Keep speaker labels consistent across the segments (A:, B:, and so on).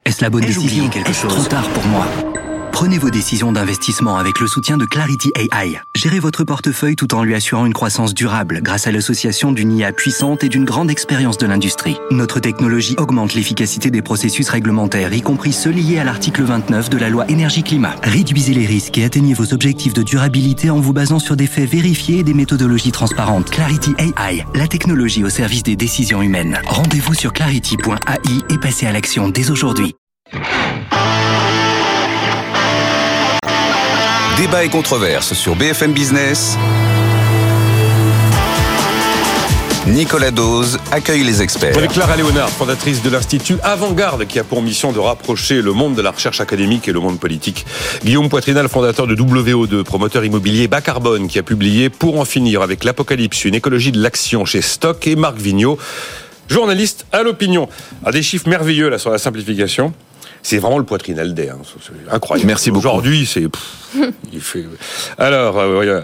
A: Est-ce la bonne décision? Est-ce trop tard pour moi? Prenez vos décisions d'investissement avec le soutien de Clarity AI. Gérez votre portefeuille tout en lui assurant une croissance durable grâce à l'association d'une IA puissante et d'une grande expérience de l'industrie. Notre technologie augmente l'efficacité des processus réglementaires, y compris ceux liés à l'article 29 de la loi Énergie-Climat. Réduisez les risques et atteignez vos objectifs de durabilité en vous basant sur des faits vérifiés et des méthodologies transparentes. Clarity AI, la technologie au service des décisions humaines. Rendez-vous sur clarity.ai et passez à l'action dès aujourd'hui.
B: Débat et controverse sur BFM Business. Nicolas Dose accueille les experts.
C: Avec Clara Léonard, fondatrice de l'Institut Avant-Garde, qui a pour mission de rapprocher le monde de la recherche académique et le monde politique. Guillaume Poitrinal, fondateur de WO2, promoteur immobilier bas carbone, qui a publié Pour en finir avec l'apocalypse, une écologie de l'action chez Stock, et Marc Vigneault, journaliste à l'opinion. Des chiffres merveilleux là sur la simplification. C'est vraiment le Poitrinal d'air, c'est incroyable.
D: Merci beaucoup.
C: Aujourd'hui, il fait. Alors,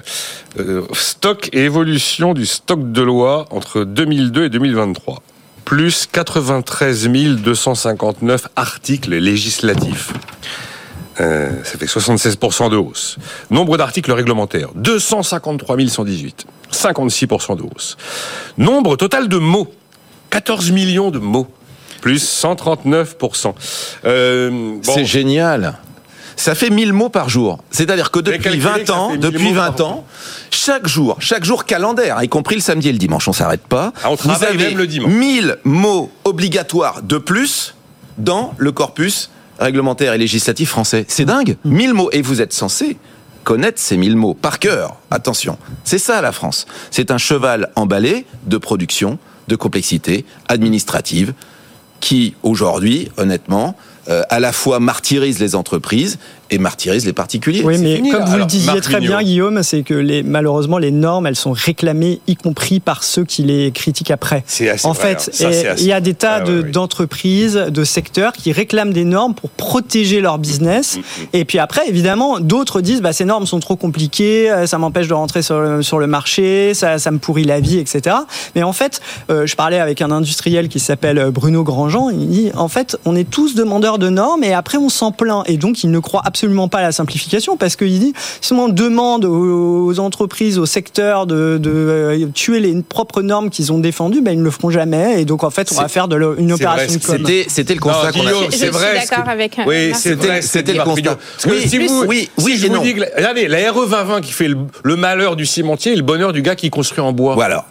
C: stock et évolution du stock de loi entre 2002 et 2023. Plus 93 259 articles législatifs. Ça fait 76% de hausse. Nombre d'articles réglementaires, 253 118. 56% de hausse. Nombre total de mots, 14 millions de mots. Plus 139%.
D: C'est génial. Ça fait 1000 mots par jour. C'est-à-dire que depuis 20 ans, chaque jour calendaire, y compris le samedi et le dimanche, on s'arrête pas.
C: Vous avez même le dimanche.
D: 1000 mots obligatoires de plus dans le corpus réglementaire et législatif français. C'est dingue. 1000 mots. Et vous êtes censé connaître ces 1000 mots par cœur. Attention. C'est ça la France. C'est un cheval emballé de production, de complexité administrative, qui, aujourd'hui, honnêtement, à la fois martyrise les entreprises et martyrise les particuliers.
E: Oui, mais comme vous le disiez très bien, Guillaume, c'est que malheureusement, les normes, elles sont réclamées, y compris par ceux qui les critiquent après. En fait, il y a des tas d'entreprises, de secteurs qui réclament des normes pour protéger leur business. Et puis après, évidemment, d'autres disent ces normes sont trop compliquées, ça m'empêche de rentrer sur le marché, ça me pourrit la vie, etc. Mais en fait, je parlais avec un industriel qui s'appelle Bruno Grandjean, il dit, en fait, on est tous demandeurs de normes et après on s'en plaint. Et donc, il ne croit absolument pas à la simplification parce qu'il dit, si on demande aux entreprises, aux secteurs de tuer les propres normes qu'ils ont défendues, ils ne le feront jamais. Et donc, en fait, on va faire une opération de com.
D: C'était le constat qu'on a fait.
F: C'est vrai. Je suis d'accord avec...
C: Oui,
D: c'était le constat.
C: Si je vous dis que, regardez, la RE 2020 qui fait le malheur du cimentier et le bonheur du gars qui construit en bois.
D: Voilà.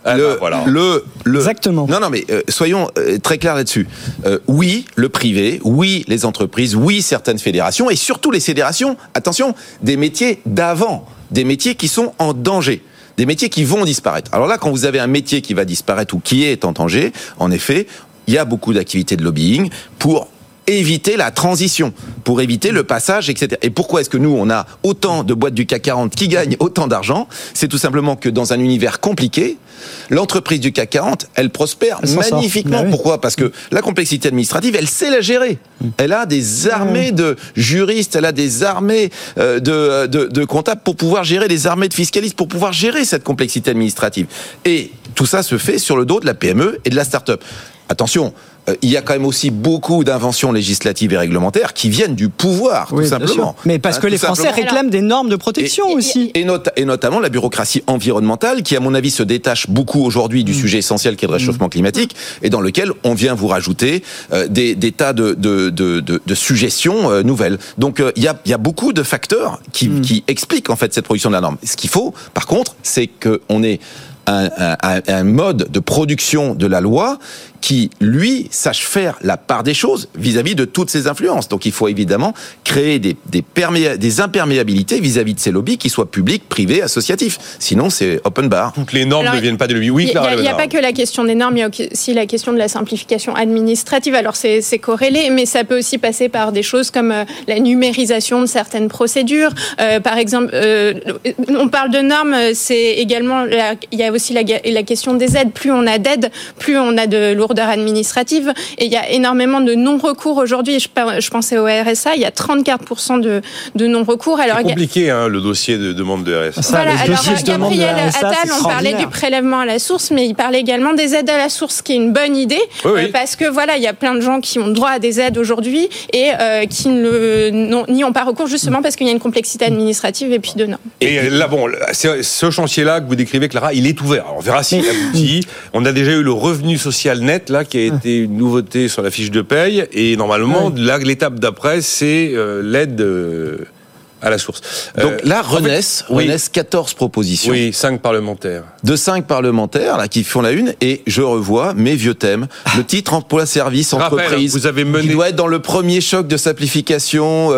E: Exactement.
D: Non, mais soyons très clairs là-dessus. Oui, le privé, oui, les entreprises, oui, certaines fédérations, et surtout les fédérations, attention, des métiers d'avant, des métiers qui sont en danger, des métiers qui vont disparaître. Alors là, quand vous avez un métier qui va disparaître ou qui est en danger, en effet, il y a beaucoup d'activités de lobbying pour éviter la transition, pour éviter le passage, etc. Et pourquoi est-ce que nous, on a autant de boîtes du CAC 40 qui gagnent autant d'argent? C'est tout simplement que dans un univers compliqué, l'entreprise du CAC 40, elle prospère magnifiquement. Pourquoi? Parce que la complexité administrative, elle sait la gérer. Elle a des armées de juristes, elle a des armées de comptables pour pouvoir gérer, des armées de fiscalistes pour pouvoir gérer cette complexité administrative. Et tout ça se fait sur le dos de la PME et de la start-up. Attention, il y a quand même aussi beaucoup d'inventions législatives et réglementaires qui viennent du pouvoir, tout simplement.
E: Mais parce que les Français réclament des normes de protection aussi.
D: Et notamment la bureaucratie environnementale, qui, à mon avis, se détache beaucoup aujourd'hui du sujet essentiel qui est le réchauffement climatique, et dans lequel on vient vous rajouter des tas de suggestions nouvelles. Donc, il y a beaucoup de facteurs qui expliquent, en fait, cette production de la norme. Ce qu'il faut, par contre, c'est qu'on ait un mode de production de la loi qui, lui, sache faire la part des choses vis-à-vis de toutes ces influences. Donc, il faut évidemment créer des imperméabilités vis-à-vis de ces lobbies, qui soient publics, privés, associatifs. Sinon, c'est open bar.
C: Toutes les normes ne viennent pas de lobbies. Oui,
F: il n'y a pas que la question des normes, il y a aussi la question de la simplification administrative. Alors, c'est corrélé, mais ça peut aussi passer par des choses comme la numérisation de certaines procédures. Par exemple, on parle de normes, c'est également... il y a aussi la question des aides. Plus on a d'aides, plus on a de lourdeurs lourdeur administrative. Et il y a énormément de non-recours aujourd'hui. Je pensais au RSA, il y a 34% de non-recours.
C: Alors, c'est compliqué, le dossier de demande de RSA.
F: Voilà, alors Gabriel Attal, on parlait du prélèvement à la source, mais il parlait également des aides à la source, qui est une bonne idée, parce que voilà, il y a plein de gens qui ont droit à des aides aujourd'hui et qui n'y ont pas recours justement parce qu'il y a une complexité administrative et puis de normes.
C: Et là, ce chantier-là que vous décrivez, Clara, il est ouvert. Alors, on verra s'il aboutit. On a déjà eu le revenu social net, là, qui a été une nouveauté sur la fiche de paye. Et normalement, là, l'étape d'après, c'est l'aide à la source.
D: Donc là, renaissent 14 propositions.
C: Oui, 5 parlementaires.
D: De 5 parlementaires, là, qui font la une, et je revois mes vieux thèmes. Le titre emploi service entreprise.
C: Vous avez mené...
D: qui doit être dans le premier choc de simplification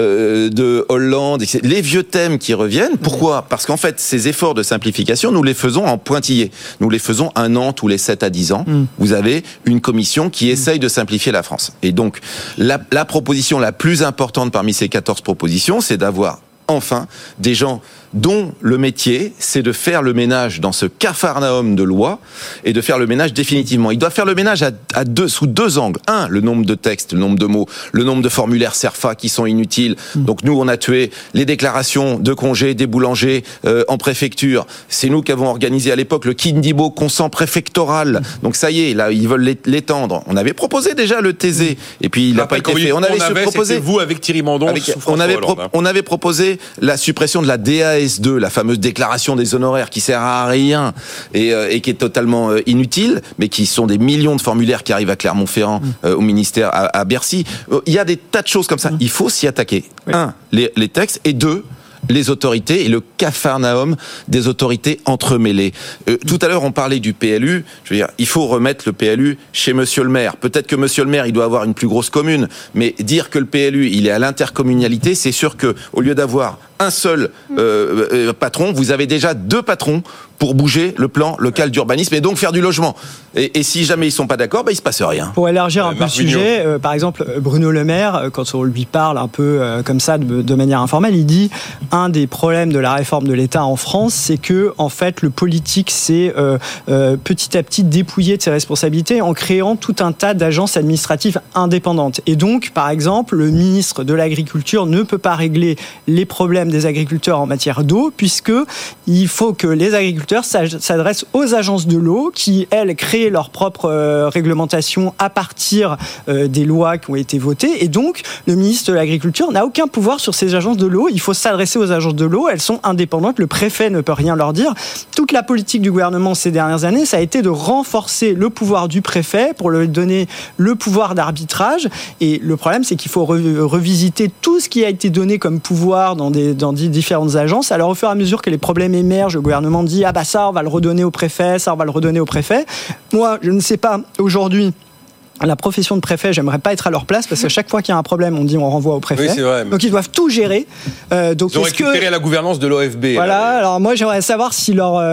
D: de Hollande. Les vieux thèmes qui reviennent. Pourquoi ? Parce qu'en fait, ces efforts de simplification, nous les faisons en pointillés. Nous les faisons 1 an tous les 7 à 10 ans. Vous avez une commission qui essaye de simplifier la France. Et donc, la proposition la plus importante parmi ces 14 propositions, c'est d'avoir enfin des gens dont le métier, c'est de faire le ménage dans ce capharnaüm de lois et de faire le ménage définitivement. Il doit faire le ménage sous 2 angles. 1, le nombre de textes, le nombre de mots, le nombre de formulaires CERFA qui sont inutiles. Donc nous, on a tué les déclarations de congés des boulangers en préfecture. C'est nous qui avons organisé à l'époque le Kindibo consent préfectoral. Donc ça y est, là, ils veulent l'étendre. On avait proposé déjà le TZ et puis il n'a pas été fait. On avait proposé,
C: vous avec Thierry Mandon,
D: on avait proposé la suppression de la DAS2, la fameuse déclaration des honoraires qui sert à rien et qui est totalement inutile, mais qui sont des millions de formulaires qui arrivent à Clermont-Ferrand, au ministère, à Bercy. Il y a des tas de choses comme ça. Il faut s'y attaquer. 1, les textes, et 2, les autorités et le capharnaüm des autorités entremêlées. Tout à l'heure, on parlait du PLU. Je veux dire, il faut remettre le PLU chez Monsieur le maire. Peut-être que Monsieur le maire, il doit avoir une plus grosse commune, mais dire que le PLU, il est à l'intercommunalité, c'est sûr que au lieu d'avoir un seul patron, vous avez déjà 2 patrons pour bouger le plan local d'urbanisme et donc faire du logement. Et si jamais ils sont pas d'accord, il se passe rien.
E: Pour élargir un peu le sujet, par exemple, Bruno Le Maire, quand on lui parle un peu comme ça, de manière informelle, il dit un des problèmes de la réforme de l'État en France, c'est que en fait le politique s'est petit à petit dépouillé de ses responsabilités en créant tout un tas d'agences administratives indépendantes. Et donc, par exemple, le ministre de l'Agriculture ne peut pas régler les problèmes des agriculteurs en matière d'eau, puisque il faut que les agriculteurs s'adressent aux agences de l'eau qui, elles, créent leur propre réglementation à partir des lois qui ont été votées. Et donc, le ministre de l'Agriculture n'a aucun pouvoir sur ces agences de l'eau. Il faut s'adresser aux agences de l'eau. Elles sont indépendantes. Le préfet ne peut rien leur dire. Toute la politique du gouvernement ces dernières années, ça a été de renforcer le pouvoir du préfet pour lui donner le pouvoir d'arbitrage. Et le problème, c'est qu'il faut revisiter tout ce qui a été donné comme pouvoir dans différentes agences. Alors, au fur et à mesure que les problèmes émergent, le gouvernement dit « Ah bah ça, on va le redonner au préfet, ça, on va le redonner au préfet ». Moi, je ne sais pas, aujourd'hui, la profession de préfet, j'aimerais pas être à leur place parce qu'à chaque fois qu'il y a un problème, on dit on renvoie au préfet.
C: Oui, c'est vrai.
E: Donc ils doivent tout gérer.
C: Donc ils ont récupéré la gouvernance de l'OFB.
E: Voilà. Alors moi j'aimerais savoir si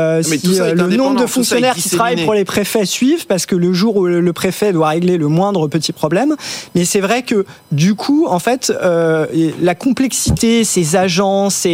E: le nombre de fonctionnaires qui travaillent pour les préfets suivent, parce que le jour où le préfet doit régler le moindre petit problème. Mais c'est vrai que du coup, en fait, la complexité, ces agences,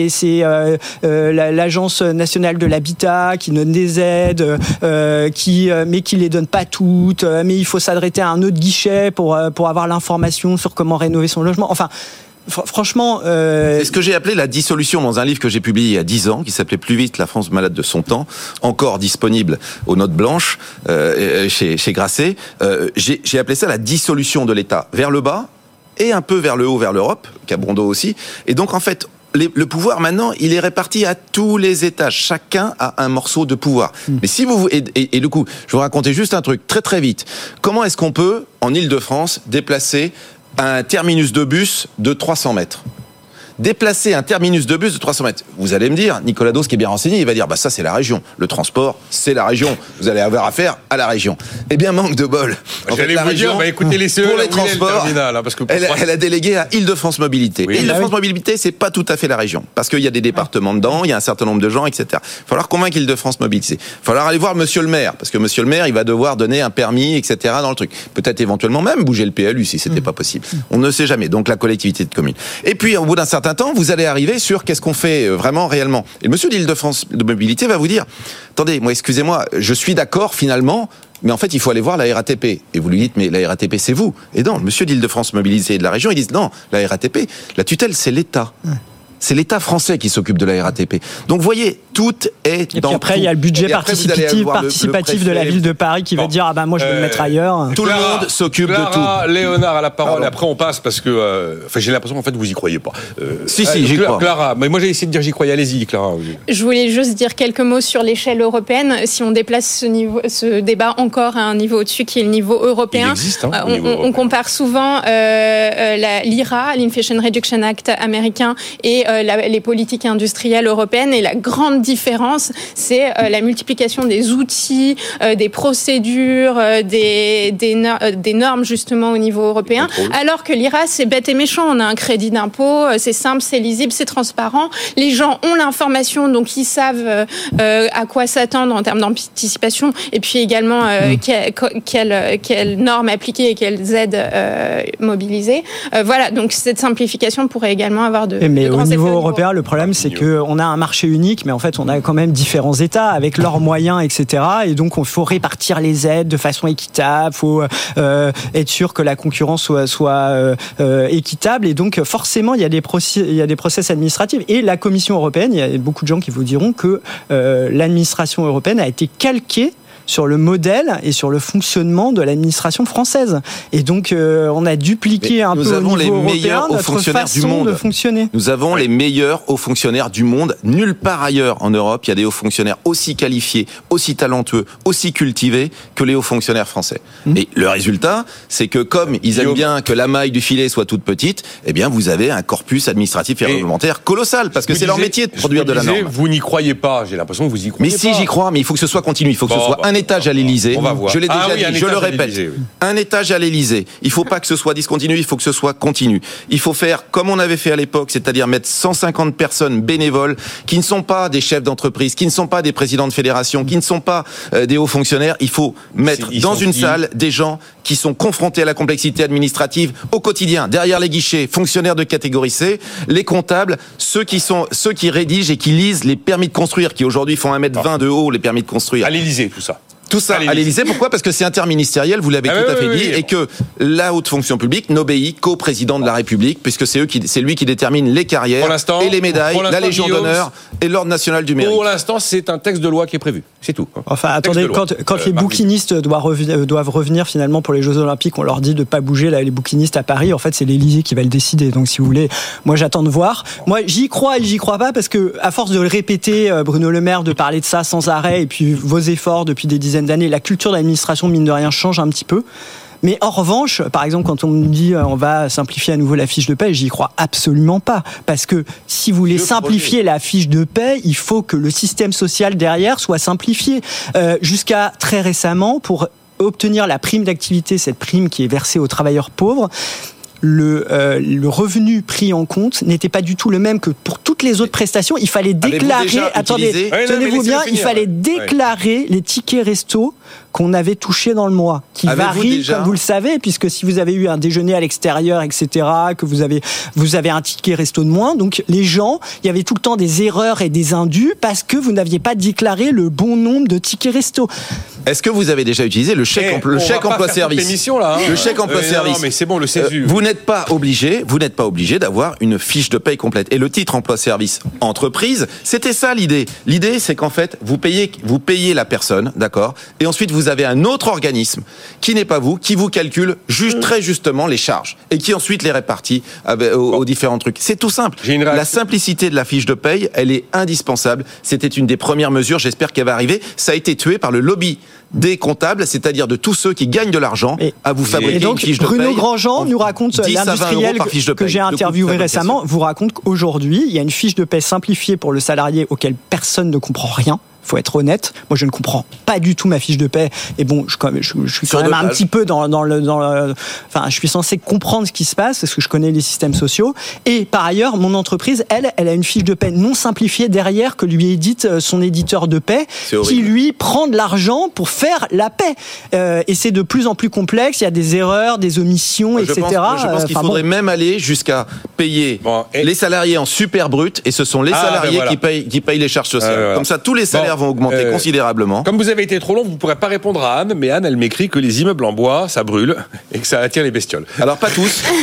E: l'agence nationale de l'habitat qui donne des aides, mais qui les donne pas toutes, mais il faut s'adresser à un autre guichet pour avoir l'information sur comment rénover son logement. Enfin, franchement...
D: C'est ce que j'ai appelé la dissolution dans un livre que j'ai publié il y a 10 ans, qui s'appelait Plus vite, la France malade de son temps, encore disponible aux notes blanches chez Grasset. J'ai appelé ça la dissolution de l'État vers le bas et un peu vers le haut, vers l'Europe, Cabrondo aussi. Et donc, en fait... Le pouvoir, maintenant, il est réparti à tous les étages. Chacun a un morceau de pouvoir. Mais si vous... Et du coup, je vais vous raconter juste un truc très très vite. Comment est-ce qu'on peut, en Île-de-France, déplacer un terminus de bus de 300 mètres ? Déplacer un terminus de bus de 300 mètres. Vous allez me dire, Nicolas Dos, qui est bien renseigné, il va dire, ça c'est la région. Le transport, c'est la région. Vous allez avoir affaire à la région. Eh bien, manque de bol.
C: J'allais vous dire, écoutez les CE,
D: pour les transports, elle a délégué à Île-de-France Mobilité. Oui. Île-de-France Mobilité, c'est pas tout à fait la région. Parce qu'il y a des départements dedans, il y a un certain nombre de gens, etc. Il va falloir convaincre Île-de-France Mobilité. Il va falloir aller voir Monsieur le maire. Parce que Monsieur le maire, il va devoir donner un permis, etc. dans le truc. Peut-être éventuellement même bouger le PLU si c'était pas possible. On ne sait jamais. Donc la collectivité de communes. Et puis, au bout d'un certain temps, vous allez arriver sur qu'est-ce qu'on fait vraiment, réellement. Et le monsieur d'Île-de-France de Mobilité va vous dire, attendez, moi, excusez-moi, je suis d'accord finalement mais en fait, il faut aller voir la RATP. Et vous lui dites, mais la RATP, c'est vous. Et non, le monsieur d'Île-de-France Mobilisé de la région, ils disent, non, la RATP, la tutelle, c'est l'État. C'est l'État français qui s'occupe de la RATP. Donc, vous voyez, tout est dans.
E: Et puis après, il y a le budget participatif de la ville de Paris qui va dire, ah ben moi, je vais le mettre ailleurs.
D: Tout le monde s'occupe de tout.
C: Léonard a la parole. Après, on passe parce que, j'ai l'impression qu'en fait, vous y croyez pas.
D: Si, j'y crois.
C: Clara, mais moi, j'ai essayé de dire j'y croyais. Allez-y, Clara.
F: Je voulais juste dire quelques mots sur l'échelle européenne. Si on déplace ce débat encore à un niveau au-dessus, qui est le niveau européen.
C: Il existe,
F: on compare souvent l'IRA, l'Inflation Reduction Act américain, et les politiques industrielles européennes, et la grande différence, c'est la multiplication des outils, des procédures, des normes justement au niveau européen, alors que l'IRA, c'est bête et méchant. On a un crédit d'impôt, c'est simple, c'est lisible, c'est transparent. Les gens ont l'information, donc ils savent à quoi s'attendre en termes d'anticipation, et puis également quelles normes appliquer et quelles aides mobiliser. Voilà, donc cette simplification pourrait également avoir de grands effets.
E: Au niveau européen, le problème, c'est qu'on a un marché unique, mais en fait, on a quand même différents États avec leurs moyens, etc. Et donc, il faut répartir les aides de façon équitable, il faut être sûr que la concurrence soit équitable. Et donc, forcément, il y a des process administratifs. Et la Commission européenne, il y a beaucoup de gens qui vous diront que l'administration européenne a été calquée sur le modèle et sur le fonctionnement de l'administration française. Et donc, on a dupliqué un peu au niveau européen notre façon de fonctionner.
D: Nous avons les meilleurs hauts fonctionnaires du monde. Nulle part ailleurs en Europe, il y a des hauts fonctionnaires aussi qualifiés, aussi talentueux, aussi cultivés que les hauts fonctionnaires français. Et le résultat, c'est que comme ils aiment bien que la maille du filet soit toute petite, eh bien, vous avez un corpus administratif et réglementaire colossal, parce que c'est leur métier de produire de la norme.
C: Vous n'y croyez pas, j'ai l'impression que vous y croyez pas.
D: Mais si, j'y crois, mais il faut que ce soit continu, il faut que ce soit un étage à l'Élysée. Je l'ai déjà dit, je le répète. Un étage à l'Élysée. Il ne faut pas que ce soit discontinu, il faut que ce soit continu. Il faut faire comme on avait fait à l'époque, c'est-à-dire mettre 150 personnes bénévoles qui ne sont pas des chefs d'entreprise, qui ne sont pas des présidents de fédération, qui ne sont pas des hauts fonctionnaires. Il faut mettre dans une salle des gens qui sont confrontés à la complexité administrative au quotidien, derrière les guichets, fonctionnaires de catégorie C, les comptables, ceux qui rédigent et qui lisent les permis de construire, qui aujourd'hui font 1m20 de haut, les permis de construire.
C: À l'Élysée, tout ça.
D: Tout ça à l'Élysée. Pourquoi ? Parce que c'est interministériel, vous l'avez tout à fait dit, et que la haute fonction publique n'obéit qu'au président de la République, puisque c'est lui qui détermine les carrières et les médailles, la Légion d'honneur et l'ordre national du mérite.
C: Pour l'instant, c'est un texte de loi qui est prévu. C'est tout.
E: Enfin, attendez, quand les bouquinistes doivent revenir finalement pour les Jeux Olympiques, on leur dit de ne pas bouger, là, les bouquinistes à Paris, en fait, c'est l'Élysée qui va le décider. Donc, si vous voulez, moi, j'attends de voir. Moi, j'y crois et j'y crois pas, parce que, à force de le répéter, Bruno Le Maire, de parler de ça sans arrêt, et puis vos efforts depuis des dizaines d'années, la culture de l'administration, mine de rien, change un petit peu. Mais en revanche, par exemple, quand on me dit on va simplifier à nouveau la fiche de paie, j'y crois absolument pas. Parce que si vous voulez simplifier la fiche de paie, il faut que le système social derrière soit simplifié. Jusqu'à très récemment, pour obtenir la prime d'activité, cette prime qui est versée aux travailleurs pauvres, le revenu pris en compte n'était pas du tout le même que pour toutes les autres prestations. Il fallait déclarer, attendez, tenez-vous bien, il fallait déclarer les tickets resto qu'on avait touchés dans le mois, qui varient, comme vous le savez, puisque si vous avez eu un déjeuner à l'extérieur, etc., que vous avez un ticket resto de moins, donc les gens, il y avait tout le temps des erreurs et des indus parce que vous n'aviez pas déclaré le bon nombre de tickets resto.
D: Est-ce que vous avez déjà utilisé le chèque emploi-service ? Le chèque emploi-service.
C: Non, mais c'est bon, le CESU.
D: Vous n'êtes pas obligé d'avoir une fiche de paye complète. Et le titre emploi-service entreprise, c'était ça l'idée. L'idée, c'est qu'en fait, vous payez la personne, d'accord ? Et ensuite, vous avez un autre organisme qui n'est pas vous, qui vous calcule très justement les charges et qui ensuite les répartit aux différents trucs. C'est tout simple. La simplicité de la fiche de paye, elle est indispensable. C'était une des premières mesures. J'espère qu'elle va arriver. Ça a été tué par le lobby des comptables, c'est-à-dire de tous ceux qui gagnent de l'argent à vous fabriquer une fiche de paye.
E: Bruno Grandjean nous raconte, l'industriel que j'ai interviewé récemment, vous raconte qu'aujourd'hui, il y a une fiche de paie simplifiée pour le salarié auquel personne ne comprend rien. Faut être honnête. Moi, je ne comprends pas du tout ma fiche de paie. Et bon, je suis quand même un petit peu enfin, je suis censé comprendre ce qui se passe parce que je connais les systèmes sociaux. Et par ailleurs, mon entreprise, elle a une fiche de paie non simplifiée derrière que lui édite son éditeur de paie, qui lui prend de l'argent pour faire la paie. Et c'est de plus en plus complexe. Il y a des erreurs, des omissions, etc.
D: Je pense qu'il faudrait même aller jusqu'à payer les salariés en super brut, et ce sont les salariés qui payent les charges sociales. Comme ça, tous les salaires salaires vont augmenter considérablement.
C: Comme vous avez été trop long, vous ne pourrez pas répondre à Anne, mais Anne, elle m'écrit que les immeubles en bois, ça brûle et que ça attire les bestioles.
D: Alors pas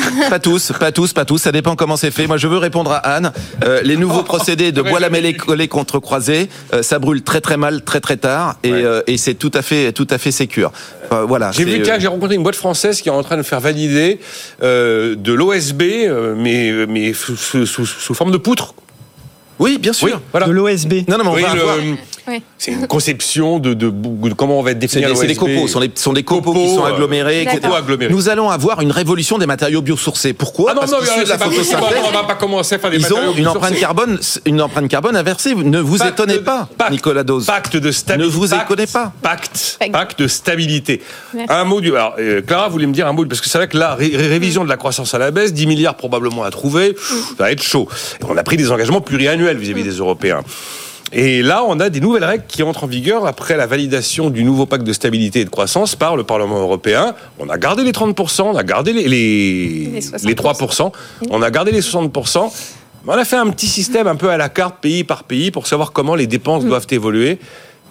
D: tous, ça dépend comment c'est fait. Moi je veux répondre à Anne. Les nouveaux procédés de bois lamellé collé contre croisé, ça brûle très très mal, très très tard, et c'est tout à fait sécure. Voilà.
C: J'ai rencontré une boîte française qui est en train de faire valider de l'OSB, mais sous forme de poutre.
D: Oui, bien sûr.
E: Oui, voilà. De l'OSB.
D: Non, mais on va avoir...
C: C'est une conception de comment on va définir l'OSB.
D: C'est des copeaux, sont des copeaux qui sont agglomérés, etc. Nous allons avoir une révolution des matériaux biosourcés. Pourquoi?
C: Parce que la photosynthèse, on va pas commencer à faire des matériaux
D: biosourcés. Une empreinte carbone inversée. Ne vous étonnez pas, Nicolas Dose.
C: Pacte de stabilité.
D: Ne vous étonnez pas.
C: Pacte de stabilité. Un mot du. Alors, Clara voulait me dire un mot parce que c'est vrai que la révision de la croissance à la baisse, 10 milliards probablement à trouver, ça va être chaud. Et on a pris des engagements pluriannuels vis-à-vis des Européens. Et là, on a des nouvelles règles qui entrent en vigueur après la validation du nouveau pacte de stabilité et de croissance par le Parlement européen. On a gardé les 30%, on a gardé les 3%, on a gardé les 60%. On a fait un petit système un peu à la carte, pays par pays, pour savoir comment les dépenses doivent évoluer.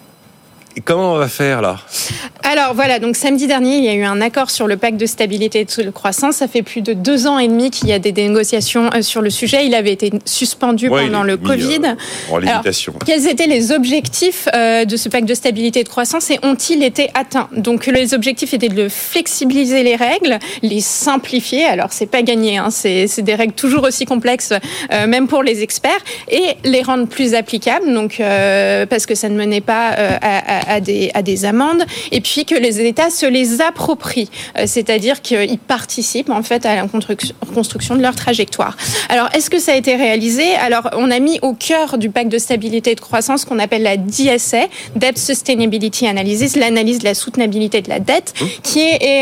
C: Et comment on va faire là?
F: Alors voilà, donc samedi dernier, il y a eu un accord sur le pacte de stabilité et de croissance. Ça fait plus de 2 ans et demi qu'il y a des négociations sur le sujet. Il avait été suspendu pendant le Covid.
C: En limitation.
F: Alors, quels étaient les objectifs de ce pacte de stabilité et de croissance et ont-ils été atteints? Donc les objectifs étaient de flexibiliser les règles, les simplifier. Alors c'est pas gagné, hein, c'est des règles toujours aussi complexes, même pour les experts, et les rendre plus applicables. Donc parce que ça ne menait pas à des amendes, et puis que les États se les approprient, c'est-à-dire qu'ils participent en fait à la construction de leur trajectoire. Alors, est-ce que ça a été réalisé? Alors, on a mis au cœur du pacte de stabilité et de croissance ce qu'on appelle la DSA, Debt Sustainability Analysis, l'analyse de la soutenabilité de la dette, qui est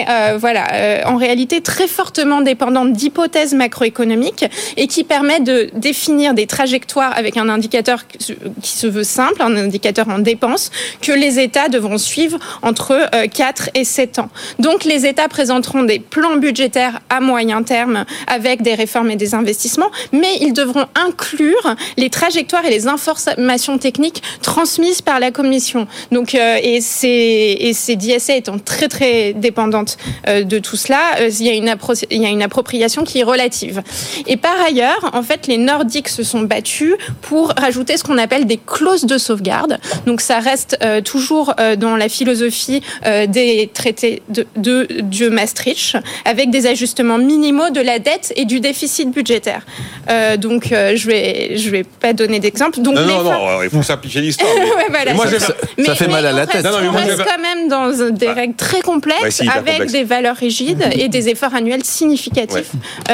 F: en réalité très fortement dépendante d'hypothèses macroéconomiques et qui permet de définir des trajectoires avec un indicateur qui se veut simple, un indicateur en dépenses, que les États devront suivre entre 4 et 7 ans. Donc les États présenteront des plans budgétaires à moyen terme avec des réformes et des investissements, mais ils devront inclure les trajectoires et les informations techniques transmises par la Commission. Donc, et ces DSA étant très très dépendantes de tout cela, il y a une appropriation qui est relative. Et par ailleurs, en fait, les Nordiques se sont battus pour rajouter ce qu'on appelle des clauses de sauvegarde. Donc ça reste toujours dans la philosophie des traités de Maastricht, avec des ajustements minimaux de la dette et du déficit budgétaire. Donc je vais pas donner d'exemple. Donc
C: non, il faut simplifier l'histoire.
D: Ça fait mal à la tête.
F: On reste quand même dans des règles très complexes, avec des valeurs rigides et des efforts annuels significatifs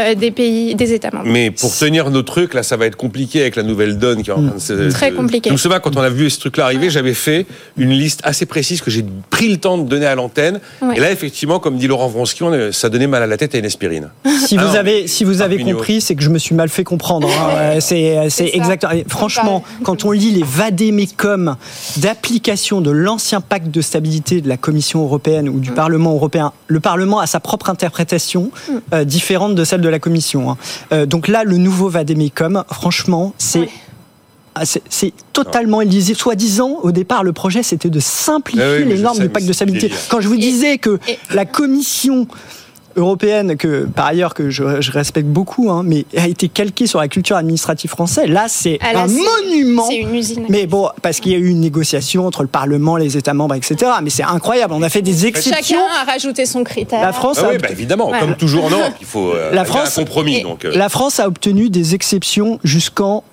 F: des États membres.
C: Mais pour tenir nos trucs, là, ça va être compliqué avec la nouvelle donne qui est en train de se...
F: Très compliqué.
C: Je me souviens, quand on a vu ce truc-là arriver, j'avais fait une liste assez précise que j'ai pris le temps de donner à l'antenne. Ouais. Et là, effectivement, comme dit Laurent Vronsky, ça donnait mal à la tête à une aspirine.
E: Si vous avez compris, c'est que je me suis mal fait comprendre. Hein. C'est exactement. Franchement, quand on lit les vadémécum d'application de l'ancien pacte de stabilité de la Commission européenne ou du Parlement européen, le Parlement a sa propre interprétation différente de celle de la Commission. Hein. Donc là, le nouveau vadémécum, franchement, c'est totalement illisible. Soi-disant, au départ, le projet, c'était de simplifier les normes du pacte de stabilité. Quand je vous disais que la Commission européenne, que par ailleurs que je respecte beaucoup, hein, mais a été calquée sur la culture administrative française. Là, c'est un monument.
F: C'est une usine.
E: Mais bon, parce qu'il y a eu une négociation entre le Parlement, les États membres, etc. Mais c'est incroyable. On a fait des exceptions.
F: Chacun a rajouté son critère.
E: La France,
C: évidemment, comme toujours en Europe, il faut un compromis.
E: La France a obtenu des exceptions jusqu'en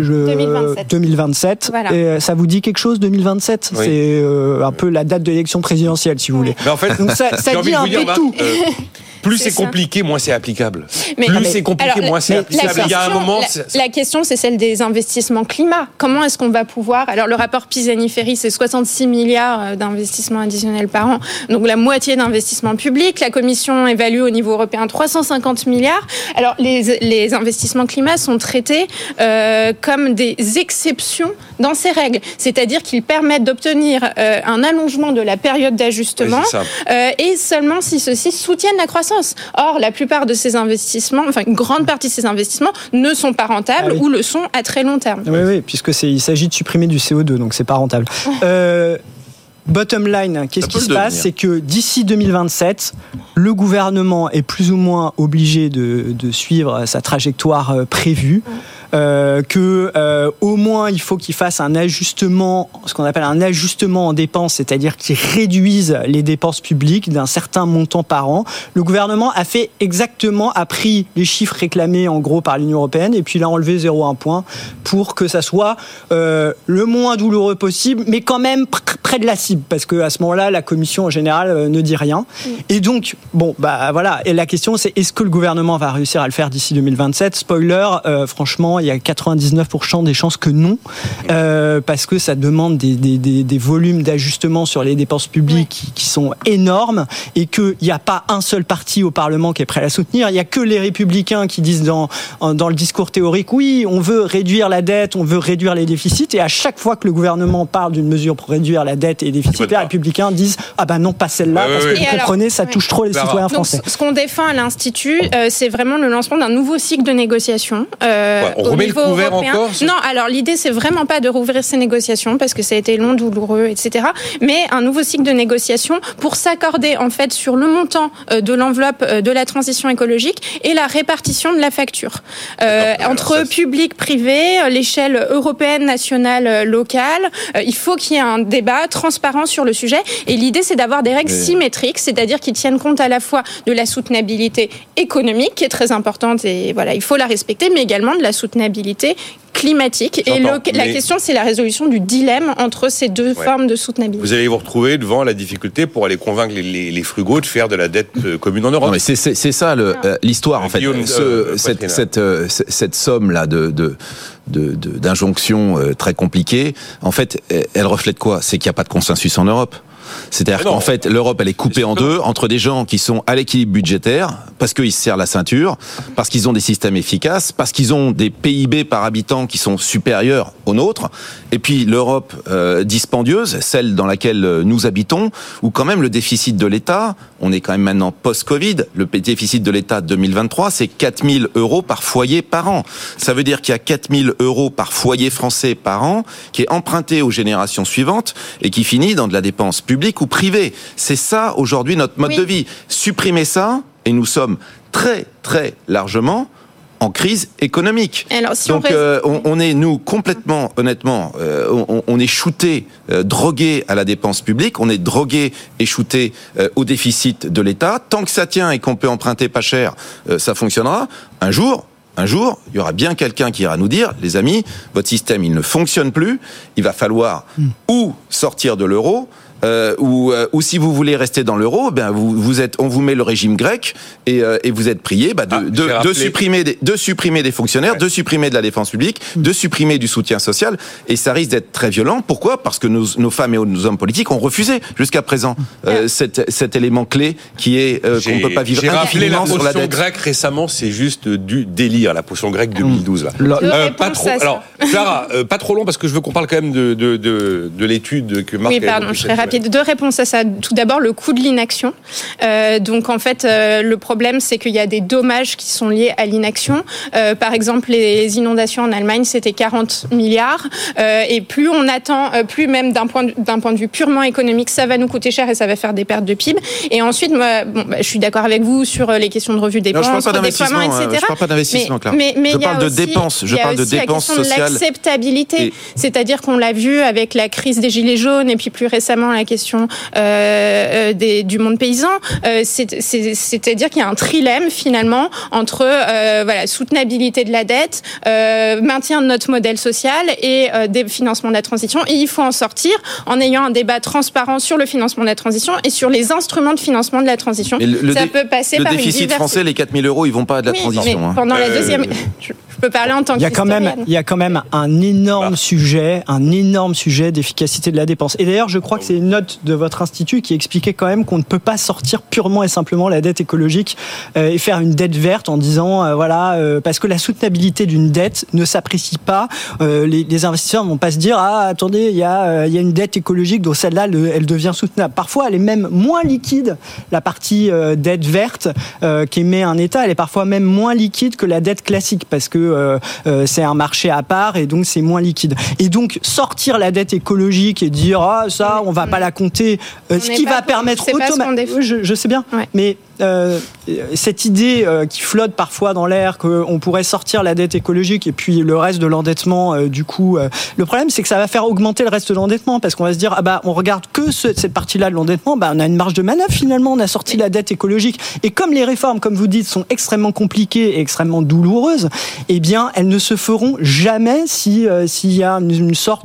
E: 2027. Voilà. Et ça vous dit quelque chose, 2027? Oui. C'est un peu la date de l'élection présidentielle, si vous voulez.
C: Mais en fait, donc ça dit un peu tout. Plus c'est compliqué, moins c'est applicable. Plus c'est compliqué, moins c'est applicable. Il y a un moment.
F: La question, c'est celle des investissements climat. Comment est-ce qu'on va pouvoir... Alors, le rapport Pisani-Ferry, c'est 66 milliards d'investissements additionnels par an. Donc, la moitié d'investissements publics. La Commission évalue au niveau européen 350 milliards. Alors, les investissements climat sont traités comme des exceptions dans ces règles. C'est-à-dire qu'ils permettent d'obtenir un allongement de la période d'ajustement et seulement si ceux-ci soutiennent la croissance croissance. Or, la plupart de ces investissements, enfin une grande partie de ces investissements ne sont pas rentables ou le sont à très long terme.
E: Oui, il s'agit de supprimer du CO2, donc c'est pas rentable. Bottom line, qu'est-ce qui se passe ? C'est que d'ici 2027, le gouvernement est plus ou moins obligé de suivre sa trajectoire prévue. Au moins il faut qu'il fasse un ajustement, ce qu'on appelle un ajustement en dépenses, c'est-à-dire qu'il réduise les dépenses publiques d'un certain montant par an. Le gouvernement a pris les chiffres réclamés en gros par l'Union européenne et puis il a enlevé 0,1 point pour que ça soit le moins douloureux possible, mais quand même près de la cible, parce que à ce moment-là, la Commission en général ne dit rien. Et donc, voilà. Et la question, c'est est-ce que le gouvernement va réussir à le faire d'ici 2027 ? Spoiler, franchement, il y a 99% des chances que non, parce que ça demande des volumes d'ajustement sur les dépenses publiques qui sont énormes et qu'il n'y a pas un seul parti au Parlement qui est prêt à la soutenir. Il n'y a que les Républicains qui disent dans le discours théorique, oui, on veut réduire la dette, on veut réduire les déficits, et à chaque fois que le gouvernement parle d'une mesure pour réduire la dette et les déficits, les Républicains disent non, pas celle-là, parce que vous comprenez, ça touche trop les citoyens français.
F: Donc, ce qu'on défend à l'Institut, c'est vraiment le lancement d'un nouveau cycle de négociation.
C: On remet le couvert
F: européen.
C: encore ?
F: Non, alors l'idée, c'est vraiment pas de rouvrir ces négociations, parce que ça a été long, douloureux, etc. Mais un nouveau cycle de négociation pour s'accorder, en fait, sur le montant de l'enveloppe de la transition écologique et la répartition de la facture. Entre public, privé, l'échelle européenne, nationale, locale. Il faut qu'il y ait un débat transparent sur le sujet. Et l'idée, c'est d'avoir des règles symétriques, c'est-à-dire qui tiennent compte à la fois de la soutenabilité économique, qui est très importante, et voilà, il faut la respecter, mais également de la soutenabilité climatique. Et la question, c'est la résolution du dilemme entre ces deux formes de soutenabilité.
C: Vous allez vous retrouver devant la difficulté pour aller convaincre les frugaux de faire de la dette commune en Europe.
D: Non, mais c'est ça l'histoire, en fait. Cette somme-là d'injonctions très compliquées, en fait, elle reflète quoi ? C'est qu'il n'y a pas de consensus en Europe. C'est-à-dire qu'en fait, l'Europe, elle est coupée en deux entre des gens qui sont à l'équilibre budgétaire, parce qu'ils se serrent la ceinture, parce qu'ils ont des systèmes efficaces, parce qu'ils ont des PIB par habitant qui sont supérieurs aux nôtres, et puis l'Europe dispendieuse, celle dans laquelle nous habitons, où quand même le déficit de l'État, on est quand même maintenant post-Covid, le déficit de l'État de 2023, c'est 4 000 € par foyer par an. Ça veut dire qu'il y a 4 000 € par foyer français par an, qui est emprunté aux générations suivantes, et qui finit dans de la dépense publique ou privée. C'est ça, aujourd'hui, notre mode de vie. Supprimer ça, et nous sommes très, très largement en crise économique.
F: Alors, si
D: donc, on est, nous, complètement, honnêtement, on est shooté, drogué à la dépense publique, on est drogué et shooté au déficit de l'État. Tant que ça tient et qu'on peut emprunter pas cher, ça fonctionnera. Un jour, il y aura bien quelqu'un qui ira nous dire, les amis, votre système, il ne fonctionne plus, il va falloir ou sortir de l'euro, ou si vous voulez rester dans l'euro, on vous met le régime grec et vous êtes prié de supprimer des fonctionnaires, de supprimer de la défense publique, de supprimer du soutien social, et ça risque d'être très violent. Pourquoi ? Parce que nos femmes et nos hommes politiques ont refusé jusqu'à présent cet élément clé qui est qu'on ne peut pas vivre infiniment sur la dette.
C: La potion grecque récemment, c'est juste du délire, la potion grecque 2012 là.
F: Pas trop.
C: Alors Clara, pas trop long parce que je veux qu'on parle quand même de l'étude que Marc.
F: Oui, pardon, je serai rapide. Deux réponses à ça. Tout d'abord, le coût de l'inaction. Donc, en fait, le problème, c'est qu'il y a des dommages qui sont liés à l'inaction. Par exemple, les inondations en Allemagne, c'était 40 milliards. Et plus on attend, plus même d'un point de vue purement économique, ça va nous coûter cher et ça va faire des pertes de PIB. Et ensuite, je suis d'accord avec vous sur les questions de revue des dépenses, redéploiement, etc.
D: Je parle pas d'investissement, Claire.
F: Mais
D: je parle de dépenses. Je parle de dépenses sociales.
F: La question de l'acceptabilité. C'est-à-dire qu'on l'a vu avec la crise des Gilets jaunes et puis plus récemment la question du monde paysan, c'est-à-dire qu'il y a un trilemme finalement entre soutenabilité de la dette, maintien de notre modèle social et des financements de la transition. Et il faut en sortir en ayant un débat transparent sur le financement de la transition et sur les instruments de financement de la transition. Ça peut passer par une
D: déficit français, les 4 000 €, ils vont pas à de la transition.
F: Mais pendant la deuxième... peux parler en tant qu'historienne.
E: Il y a quand même un énorme sujet d'efficacité de la dépense. Et d'ailleurs, je crois que c'est une note de votre institut qui expliquait quand même qu'on ne peut pas sortir purement et simplement la dette écologique et faire une dette verte en disant parce que la soutenabilité d'une dette ne s'apprécie pas. Les investisseurs ne vont pas se dire attendez, il y a une dette écologique, donc celle-là elle devient soutenable. Parfois, elle est même moins liquide, la partie dette verte qu'émet un État, elle est parfois même moins liquide que la dette classique parce que c'est un marché à part et donc c'est moins liquide. Et donc sortir la dette écologique et dire ça on va pas la compter, ce qui va permettre automatiquement. Je sais bien, mais cette idée qui flotte parfois dans l'air qu'on pourrait sortir la dette écologique et puis le reste de l'endettement le problème c'est que ça va faire augmenter le reste de l'endettement parce qu'on va se dire on regarde que cette partie-là de l'endettement, on a une marge de manœuvre finalement, on a sorti la dette écologique et comme les réformes comme vous dites sont extrêmement compliquées et extrêmement douloureuses, eh bien elles ne se feront jamais s'il y a une sorte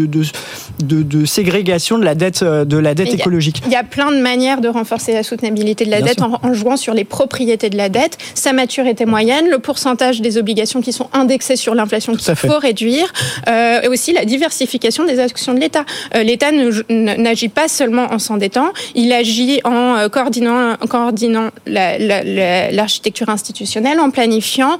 E: de ségrégation de la dette écologique.
F: Il y a plein de manières de renforcer la soutenabilité de la dette en jouant sur les propriétés de la dette, sa maturité moyenne, le pourcentage des obligations qui sont indexées sur l'inflation qu'il faut réduire, et aussi la diversification des actions de l'État. L'État n'agit pas seulement en s'endettant, il agit en coordinant l'architecture institutionnelle, en planifiant,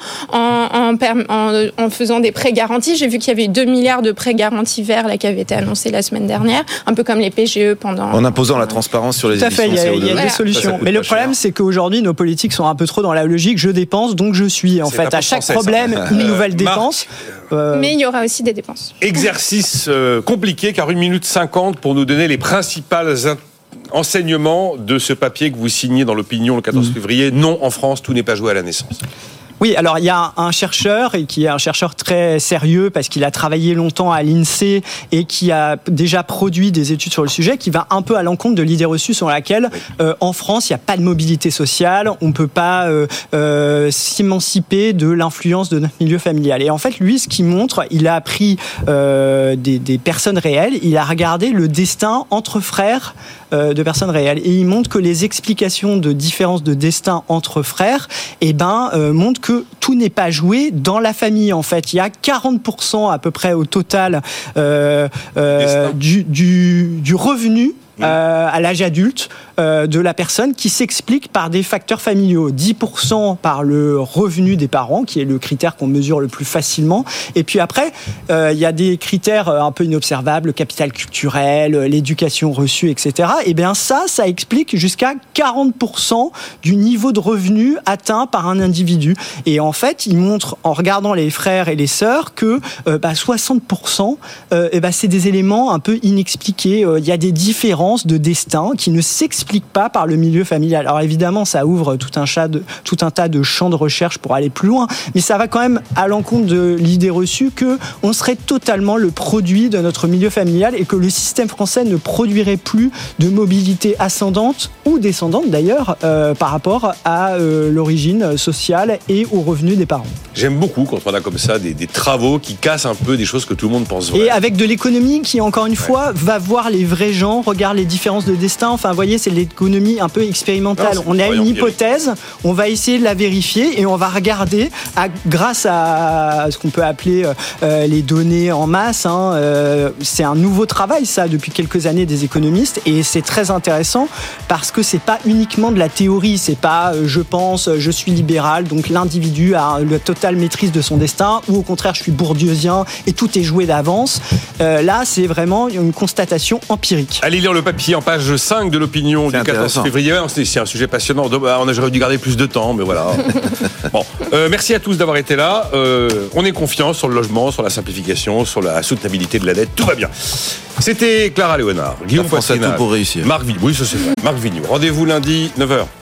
F: en faisant des prêts garantis. J'ai vu qu'il y avait 2 milliards de prêts garantis verts qui avaient été annoncés la semaine dernière, un peu comme les PGE en
D: imposant la transparence sur les émissions
E: CO2. Il y a des solutions. Mais le problème, c'est qu'aujourd'hui, nos politiques sont un peu trop dans la logique je dépense, donc je suis. En fait, à chaque problème, une nouvelle dépense.
F: Mais il y aura aussi des dépenses.
C: Exercice compliqué, car 1 minute 50 pour nous donner les principales enseignements de ce papier que vous signez dans l'Opinion le 14 février. Non, en France, tout n'est pas joué à la naissance.
E: Oui, alors il y a un chercheur, et qui est un chercheur très sérieux parce qu'il a travaillé longtemps à l'INSEE et qui a déjà produit des études sur le sujet, qui va un peu à l'encontre de l'idée reçue sur laquelle en France il n'y a pas de mobilité sociale, on ne peut pas s'émanciper de l'influence de notre milieu familial. Et en fait, lui, ce qu'il montre, il a pris des personnes réelles, il a regardé le destin entre frères de personnes réelles. Et il montre que les explications de différence de destin entre frères montrent que tout n'est pas joué dans la famille. En fait, il y a 40% à peu près au total du revenu à l'âge adulte de la personne qui s'explique par des facteurs familiaux. 10% par le revenu des parents, qui est le critère qu'on mesure le plus facilement. Et puis après, il y a des critères un peu inobservables, le capital culturel, l'éducation reçue, etc. Et bien ça explique jusqu'à 40% du niveau de revenu atteint par un individu. Et en fait, il montre, en regardant les frères et les sœurs, que 60%, c'est des éléments un peu inexpliqués. Il y a des différences de destin qui ne s'expliquent pas par le milieu familial. Alors évidemment, ça ouvre tout un tas de champs de recherche pour aller plus loin, mais ça va quand même à l'encontre de l'idée reçue que on serait totalement le produit de notre milieu familial et que le système français ne produirait plus de mobilité ascendante ou descendante d'ailleurs par rapport à l'origine sociale et aux revenus des parents.
C: J'aime beaucoup quand on a comme ça des travaux qui cassent un peu des choses que tout le monde pense vraies.
E: Et avec de l'économie qui, encore une fois, va voir les vrais gens, regarde les différences de destin. Enfin, vous voyez, c'est l'économie un peu expérimentale. On a une hypothèse, on va essayer de la vérifier et on va regarder, grâce à ce qu'on peut appeler les données en masse. C'est un nouveau travail, ça, depuis quelques années des économistes, et c'est très intéressant parce que c'est pas uniquement de la théorie. C'est pas je pense, je suis libéral, donc l'individu a la totale maîtrise de son destin, ou au contraire, je suis bourdieusien et tout est joué d'avance. Là, c'est vraiment une constatation empirique.
C: Allez lire le papier en page 5 de l'Opinion du 14 février. C'est un sujet passionnant. J'aurais dû garder plus de temps, mais voilà. Bon, merci à tous d'avoir été là. On est confiant sur le logement, sur la simplification, sur la soutenabilité de la dette. Tout va bien. C'était Clara Léonard, Guillaume Poissina,
D: tout pour réussir.
C: Marc Vignoux. Oui, ça c'est vrai. Marc Vignoux. Rendez-vous lundi, 9h.